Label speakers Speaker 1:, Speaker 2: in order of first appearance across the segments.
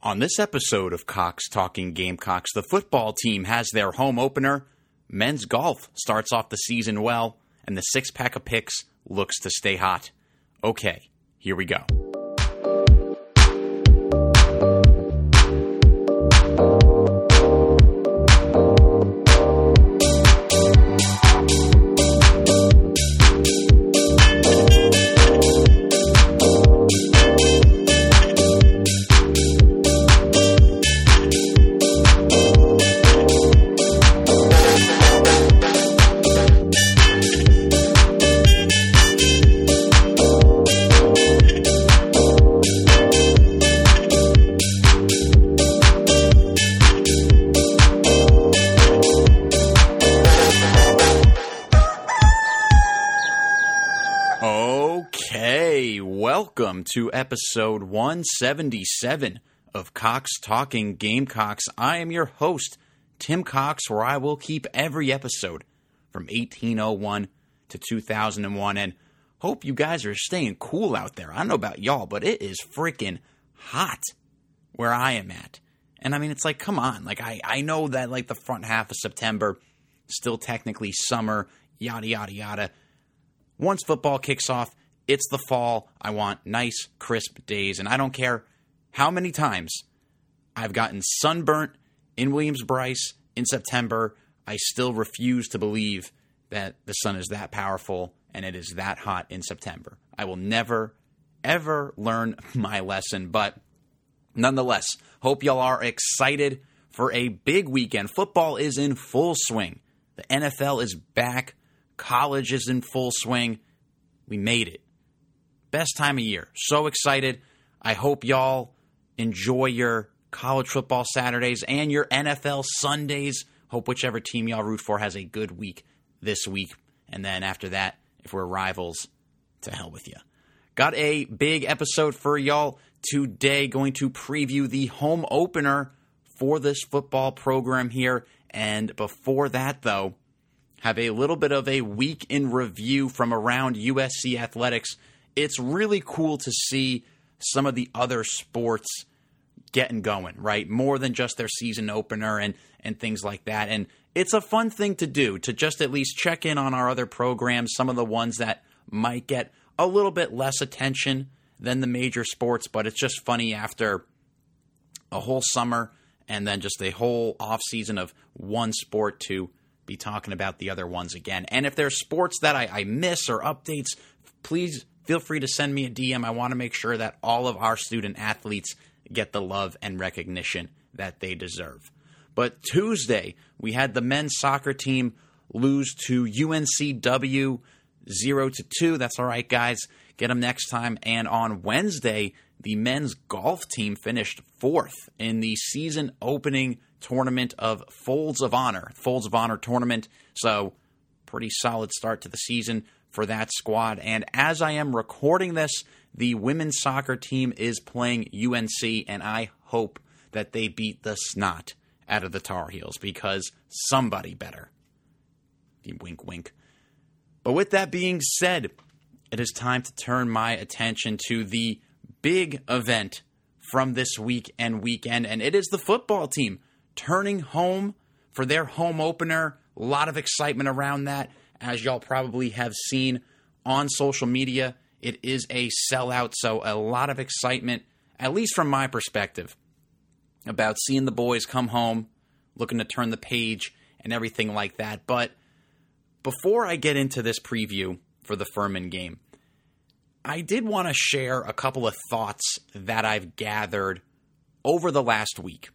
Speaker 1: On this episode of Cox Talking Gamecocks, the football team has their home opener. Men's golf starts off the season well, and the six-pack of picks looks to stay hot. Okay, here we go. Welcome to episode 177 of Cox Talking Gamecocks. I am your host, Tim Cox, where I will keep every episode from 1801 to 2001, and hope you guys are staying cool out there. I don't know about y'all, but it is freaking hot where I am at. And I mean, it's like, come on. Like, I know that like the front half of September, still technically summer, yada, yada, yada. Once football kicks off, it's the fall. I want nice, crisp days, and I don't care how many times I've gotten sunburnt in Williams-Brice in September. I still refuse to believe that the sun is that powerful and it is that hot in September. I will never, ever learn my lesson, but nonetheless, hope y'all are excited for a big weekend. Football is in full swing. The NFL is back. College is in full swing. We made it. Best time of year. So excited. I hope y'all enjoy your college football Saturdays and your NFL Sundays. Hope whichever team y'all root for has a good week this week. And then after that, if we're rivals, to hell with you. Got a big episode for y'all today. Going to preview the home opener for this football program here. And before that, though, have a little bit of a week in review from around USC athletics. It's really cool to see some of the other sports getting going, right? More than just their season opener and things like that. And it's a fun thing to do, to just at least check in on our other programs, some of the ones that might get a little bit less attention than the major sports, but it's just funny after a whole summer and then just a whole off season of one sport to be talking about the other ones again. And if there's sports that I miss or updates, please feel free to send me a DM. I want to make sure that all of our student athletes get the love and recognition that they deserve. But Tuesday, we had the men's soccer team lose to UNCW 0-2. That's all right, guys. Get them next time. And on Wednesday, the men's golf team finished fourth in the season opening tournament of Folds of Honor tournament. So pretty solid start to the season for that squad. And as I am recording this, the women's soccer team is playing UNC, and I hope that they beat the snot out of the Tar Heels, because somebody better. Wink, wink. But with that being said, it is time to turn my attention to the big event from this week and weekend, and it is the football team turning home for their home opener. A lot of excitement around that. As y'all probably have seen on social media, it is a sellout, so a lot of excitement, at least from my perspective, about seeing the boys come home, looking to turn the page and everything like that. But before I get into this preview for the Furman game, I did want to share a couple of thoughts that I've gathered over the last week.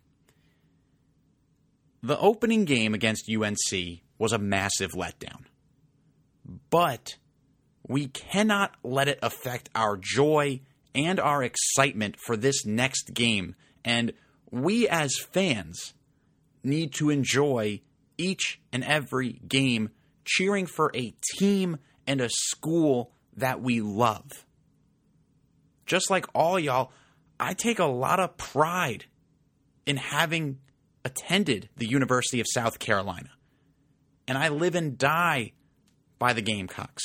Speaker 1: The opening game against UNC was a massive letdown. But we cannot let it affect our joy and our excitement for this next game. And we as fans need to enjoy each and every game, cheering for a team and a school that we love. Just like all y'all, I take a lot of pride in having attended the University of South Carolina. And I live and die by the Gamecocks.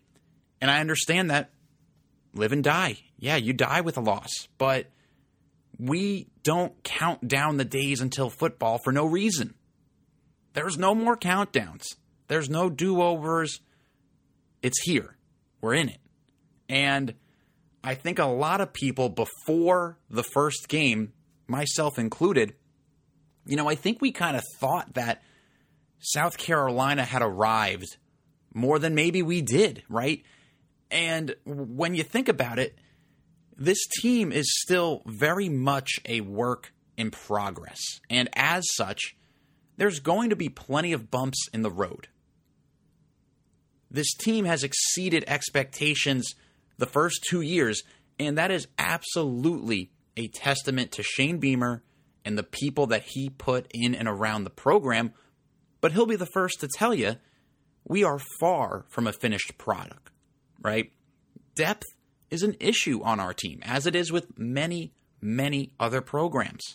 Speaker 1: And I understand that live and die. Yeah, you die with a loss. But We don't count down the days until football for no reason. There's no more countdowns. There's no do-overs. It's here. We're in it. And I think a lot of people before the first game, myself included, I think we kind of thought that South Carolina had arrived more than maybe we did, right? And when you think about it, this team is still very much a work in progress. And as such, there's going to be plenty of bumps in the road. This team has exceeded expectations the first 2 years, and that is absolutely a testament to Shane Beamer and the people that he put in and around the program. But he'll be the first to tell you, we are far from a finished product, right? Depth is an issue on our team, as it is with many, many other programs.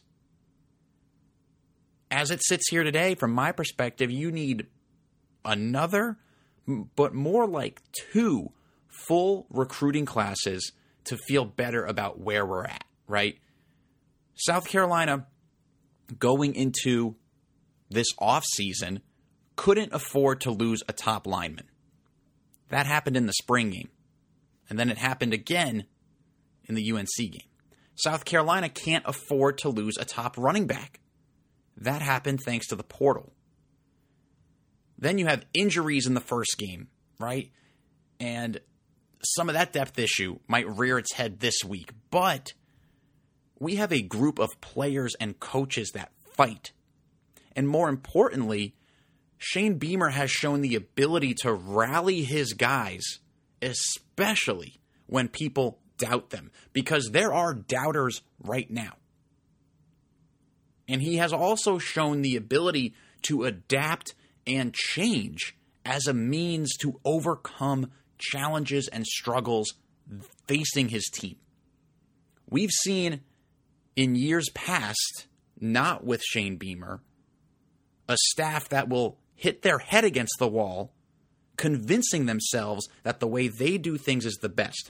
Speaker 1: As it sits here today, from my perspective, you need another, but more like 2 full recruiting classes to feel better about where we're at, right? South Carolina, going into this offseason, couldn't afford to lose a top lineman. That happened in the spring game. And then it happened again in the UNC game. South Carolina can't afford to lose a top running back. That happened thanks to the portal. Then you have injuries in the first game, right? And some of that depth issue might rear its head this week. But we have a group of players and coaches that fight. And more importantly, Shane Beamer has shown the ability to rally his guys, especially when people doubt them, because there are doubters right now. And he has also shown the ability to adapt and change as a means to overcome challenges and struggles facing his team. We've seen in years past, not with Shane Beamer, a staff that will hit their head against the wall, convincing themselves that the way they do things is the best.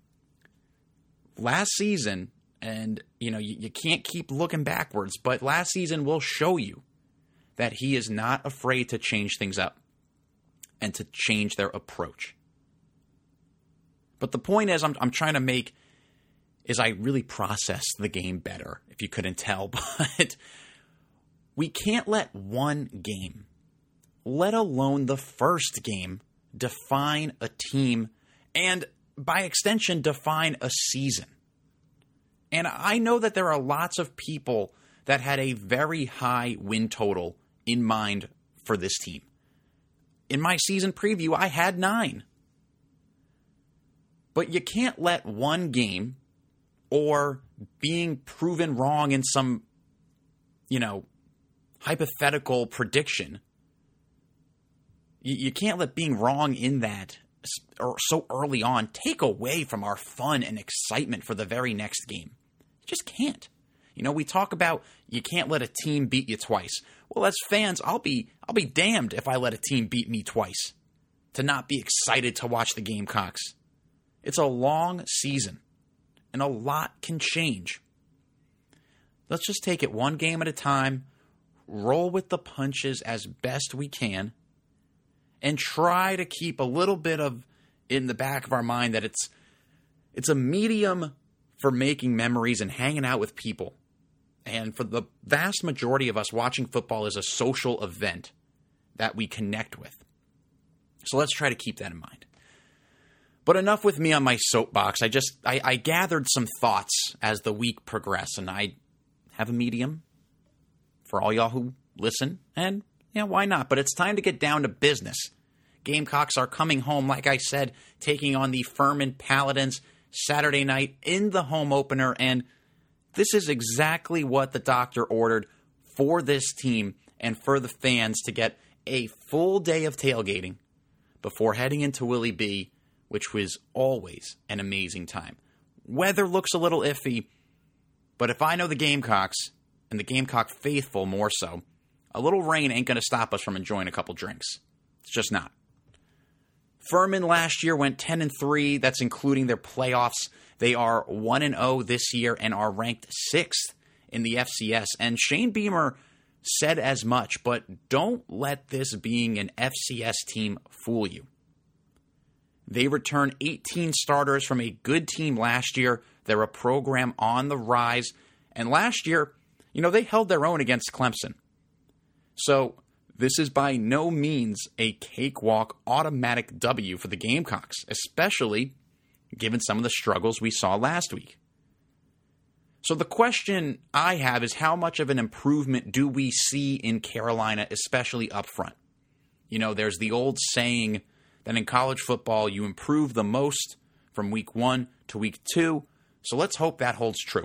Speaker 1: Last season, and you can't keep looking backwards, but last season will show you that he is not afraid to change things up and to change their approach. But the point is I'm trying to make is I really process the game better, if you couldn't tell, but we can't let one game, let alone the first game, define a team and, by extension, define a season. And I know that there are lots of people that had a very high win total in mind for this team. In my season preview, I had 9. But you can't let one game or being proven wrong in some, hypothetical prediction, you can't let being wrong in that or so early on take away from our fun and excitement for the very next game. You just can't. We talk about you can't let a team beat you twice. Well, as fans, I'll be damned if I let a team beat me twice to not be excited to watch the Gamecocks. It's a long season, and a lot can change. Let's just take it one game at a time, roll with the punches as best we can, and try to keep a little bit of in the back of our mind that it's a medium for making memories and hanging out with people. And for the vast majority of us, watching football is a social event that we connect with. So let's try to keep that in mind. But enough with me on my soapbox. I gathered some thoughts as the week progressed, and I have a medium for all y'all who listen, and why not? But it's time to get down to business. Gamecocks are coming home, like I said, taking on the Furman Paladins Saturday night in the home opener, and this is exactly what the doctor ordered for this team and for the fans to get a full day of tailgating before heading into Willie B, which was always an amazing time. Weather looks a little iffy, but if I know the Gamecocks, and the Gamecock faithful more so, a little rain ain't going to stop us from enjoying a couple drinks. It's just not. Furman last year went 10-3. That's including their playoffs. They are 1-0 this year and are ranked 6th in the FCS. And Shane Beamer said as much, but don't let this being an FCS team fool you. They returned 18 starters from a good team last year. They're a program on the rise. And last year, they held their own against Clemson. So this is by no means a cakewalk automatic W for the Gamecocks, especially given some of the struggles we saw last week. So the question I have is, how much of an improvement do we see in Carolina, especially up front? There's the old saying that in college football, you improve the most from week 1 to week 2. So let's hope that holds true.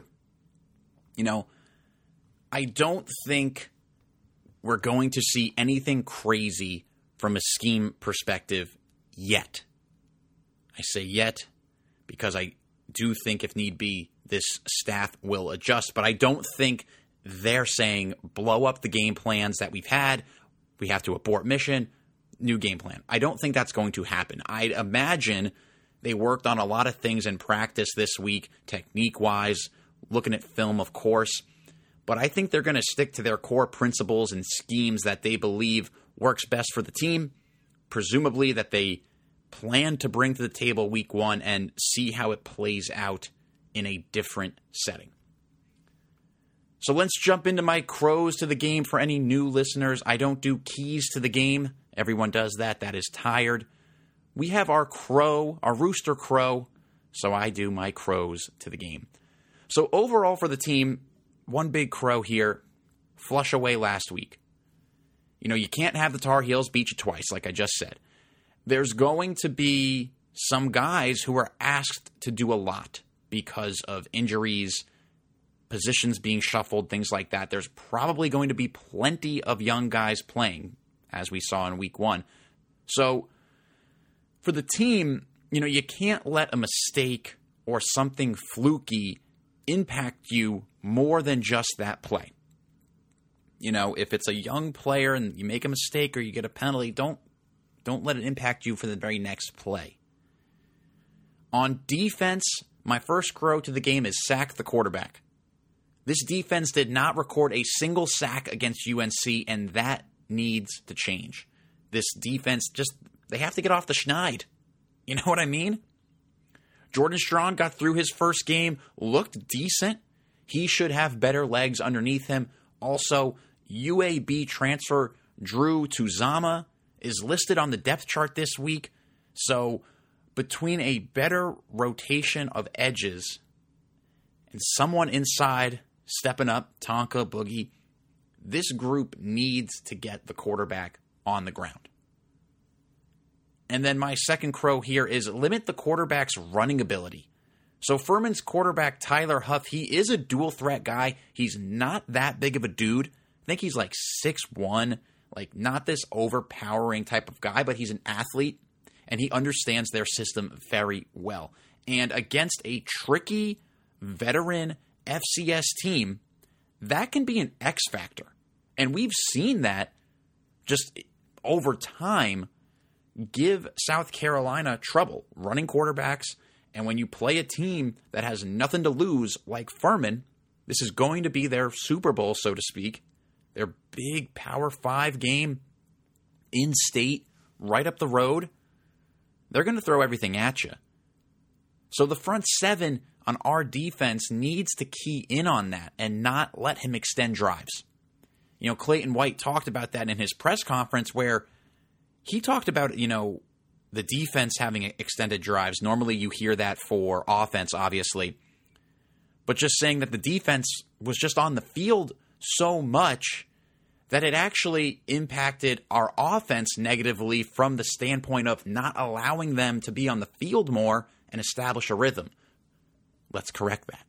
Speaker 1: I don't think we're going to see anything crazy from a scheme perspective yet. I say yet because I do think, if need be, this staff will adjust. But I don't think they're saying blow up the game plans that we've had. We have to abort mission. New game plan. I don't think that's going to happen. I'd imagine they worked on a lot of things in practice this week, technique-wise, looking at film, of course. But I think they're going to stick to their core principles and schemes that they believe works best for the team, presumably that they plan to bring to the table week 1 and see how it plays out in a different setting. So let's jump into my crows to the game. For any new listeners, I don't do keys to the game. Everyone does that. That is tired. We have our crow, our rooster crow, so I do my crows to the game. So overall for the team, one big crow here, flush away last week. You can't have the Tar Heels beat you twice, like I just said. There's going to be some guys who are asked to do a lot because of injuries, positions being shuffled, things like that. There's probably going to be plenty of young guys playing, as we saw in week 1. So for the team, you can't let a mistake or something fluky impact you more than just that play. If it's a young player and you make a mistake or you get a penalty, don't let it impact you for the very next play. On defense, my first crow to the game is sack the quarterback. This defense did not record a single sack against UNC, and that needs to change. This defense, they have to get off the schneid. You know what I mean? Jordan Strachan got through his first game, looked decent. He should have better legs underneath him. Also, UAB transfer Drew Tuzama is listed on the depth chart this week. So between a better rotation of edges and someone inside stepping up, Tonka, Boogie, this group needs to get the quarterback on the ground. And then my second crow here is limit the quarterback's running ability. So Furman's quarterback, Tyler Huff, he is a dual threat guy. He's not that big of a dude. I think he's like 6'1", like not this overpowering type of guy, but he's an athlete, and he understands their system very well. And against a tricky veteran FCS team, that can be an X factor. And we've seen that just over time give South Carolina trouble running quarterbacks. And when you play a team that has nothing to lose, like Furman, this is going to be their Super Bowl, so to speak. Their big Power 5 game in state, right up the road. They're going to throw everything at you. So the front seven on our defense needs to key in on that and not let him extend drives. Clayton White talked about that in his press conference where he talked about, the defense having extended drives. Normally you hear that for offense, obviously. But just saying that the defense was just on the field so much that it actually impacted our offense negatively from the standpoint of not allowing them to be on the field more and establish a rhythm. Let's correct that.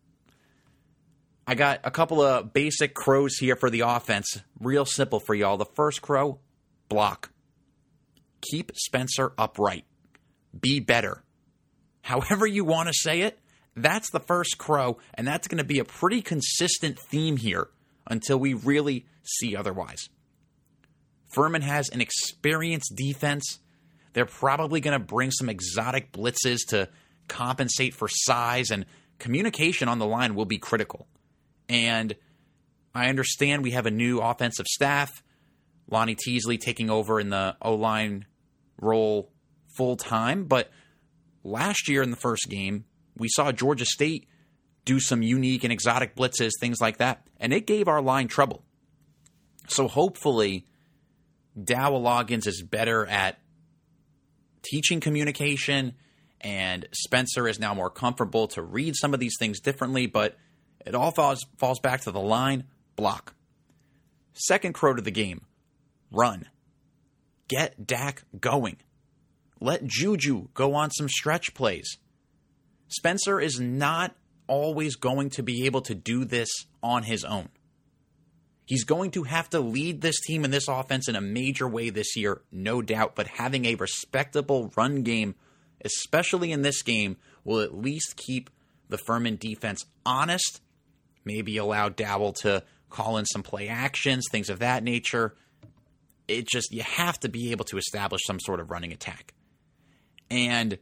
Speaker 1: I got a couple of basic crows here for the offense. Real simple for y'all. The first crow, block. Keep Spencer upright. Be better. However you want to say it, that's the first crow, and that's going to be a pretty consistent theme here until we really see otherwise. Furman has an experienced defense. They're probably going to bring some exotic blitzes to compensate for size, and communication on the line will be critical. And I understand we have a new offensive staff, Lonnie Teasley taking over in the O-line role full-time, but last year in the first game, we saw Georgia State do some unique and exotic blitzes, things like that, and it gave our line trouble. So hopefully, Dowell Loggins is better at teaching communication, and Spencer is now more comfortable to read some of these things differently, but it all falls back to the line, block. Second crow to the game, run. Get Dak going. Let Juju go on some stretch plays. Spencer is not always going to be able to do this on his own. He's going to have to lead this team and this offense in a major way this year, no doubt, but having a respectable run game, especially in this game, will at least keep the Furman defense honest, maybe allow Dowell to call in some play actions, things of that nature. You have to be able to establish some sort of running attack. And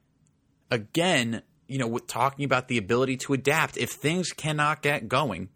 Speaker 1: again, with talking about the ability to adapt, if things cannot get going,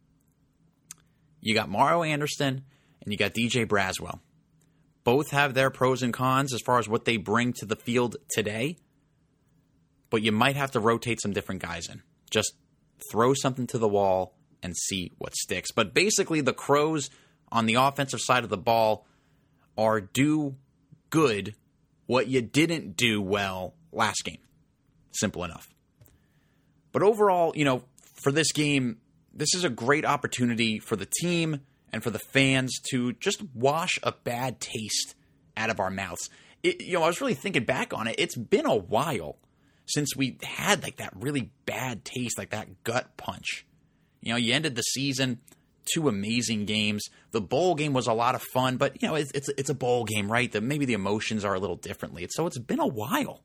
Speaker 1: you got Mario Anderson and you got DJ Braswell. Both have their pros and cons as far as what they bring to the field today, but you might have to rotate some different guys in. Just throw something to the wall and see what sticks. But basically, the Crows on the offensive side of the ball are do good what you didn't do well last game. Simple enough. But overall, for this game, this is a great opportunity for the team and for the fans to just wash a bad taste out of our mouths. I was really thinking back on it. It's been a while since we had that really bad taste, that gut punch. You ended the season, 2 amazing games. The bowl game was a lot of fun, but it's a bowl game, right? Maybe the emotions are a little differently. So it's been a while.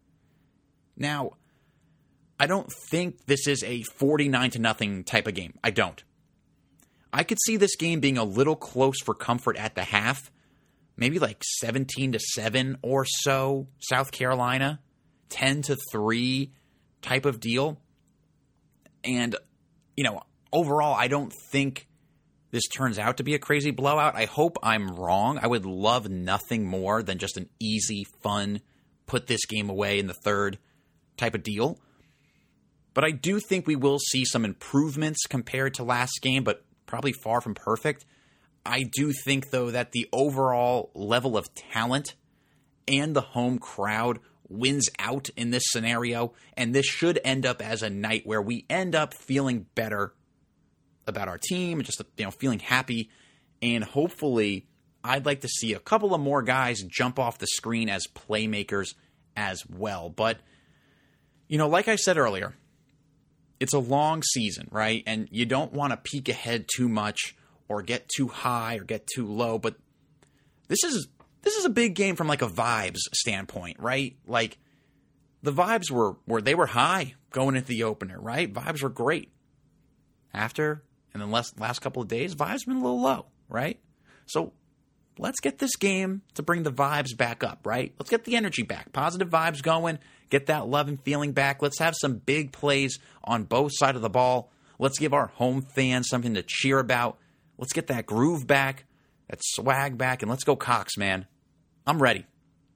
Speaker 1: Now, I don't think this is a 49-0 type of game. I don't. I could see this game being a little close for comfort at the half. Maybe 17-7 or so. South Carolina, 10-3 type of deal. And, overall, I don't think this turns out to be a crazy blowout. I hope I'm wrong. I would love nothing more than just an easy, fun, put this game away in the third type of deal. But I do think we will see some improvements compared to last game, but probably far from perfect. I do think, though, that the overall level of talent and the home crowd wins out in this scenario, and this should end up as a night where we end up feeling better about our team and just feeling happy. And hopefully, I'd like to see a couple of more guys jump off the screen as playmakers as well. But, like I said earlier, it's a long season, right? And you don't want to peek ahead too much or get too high or get too low. But this is a big game from a vibes standpoint, right? The vibes were high going into the opener, right? Vibes were great. After, and then last couple of days, vibes been a little low, right? So let's get this game to bring the vibes back up, right? Let's get the energy back. Positive vibes going. Get that love and feeling back. Let's have some big plays on both sides of the ball. Let's give our home fans something to cheer about. Let's get that groove back, that swag back, and let's go Cox, man. I'm ready.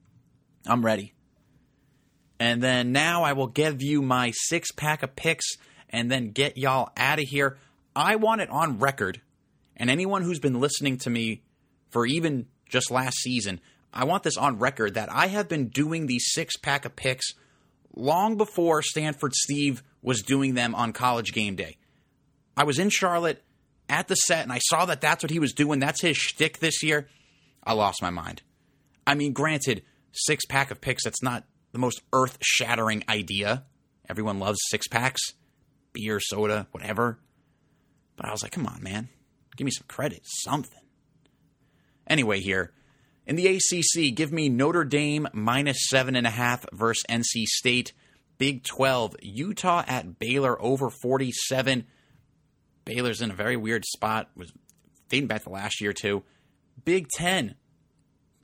Speaker 1: And then now I will give you my 6-pack of picks and then get y'all out of here. I want it on record, and anyone who's been listening to me for even just last season, I want this on record that I have been doing these 6-pack of picks long before Stanford Steve was doing them on College Game Day. I was in Charlotte at the set, and I saw that that's what he was doing. That's his shtick this year. I lost my mind. I mean, granted, 6-pack of picks, that's not the most earth-shattering idea. Everyone loves 6-packs, beer, soda, whatever. But I was like, come on, man. Give me some credit, something. Anyway here, in the ACC, give me Notre Dame -7.5 versus NC State. Big 12, Utah at Baylor over 47. Baylor's in a very weird spot. Was dating back to last year, too. Big 10,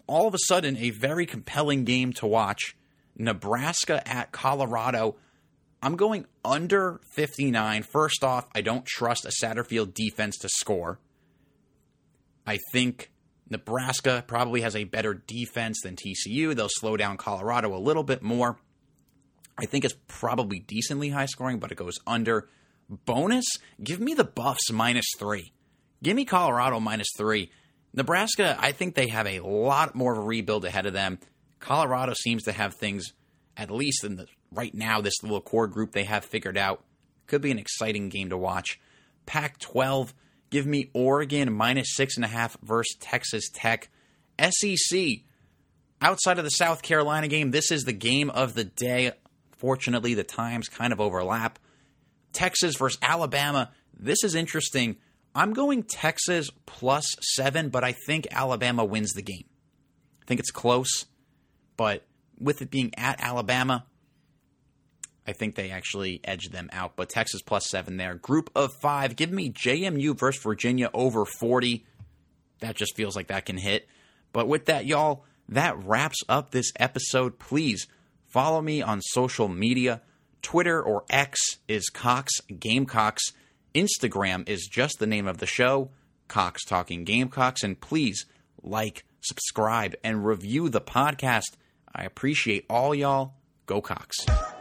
Speaker 1: all of a sudden, a very compelling game to watch. Nebraska at Colorado. I'm going under 59. First off, I don't trust a Satterfield defense to score. I think Nebraska probably has a better defense than TCU. They'll slow down Colorado a little bit more. I think it's probably decently high scoring, but it goes under. Bonus, give me the Buffs -3. Give me Colorado -3. Nebraska, I think they have a lot more of a rebuild ahead of them. Colorado seems to have things, at least right now, this little core group they have figured out. Could be an exciting game to watch. Pac-12, give me Oregon -6.5 versus Texas Tech. SEC, outside of the South Carolina game, this is the game of the day. Fortunately, the times kind of overlap. Texas versus Alabama. This is interesting. I'm going Texas +7, but I think Alabama wins the game. I think it's close, but with it being at Alabama, I think they actually edge them out. But Texas +7 there. Group of 5. Give me JMU versus Virginia over 40. That just feels like that can hit. But with that, y'all, that wraps up this episode. Please follow me on social media. Twitter or X is Cox Gamecocks. Instagram is just the name of the show, Cox Talking Gamecocks. And please like, subscribe, and review the podcast. I appreciate all y'all. Go Cox.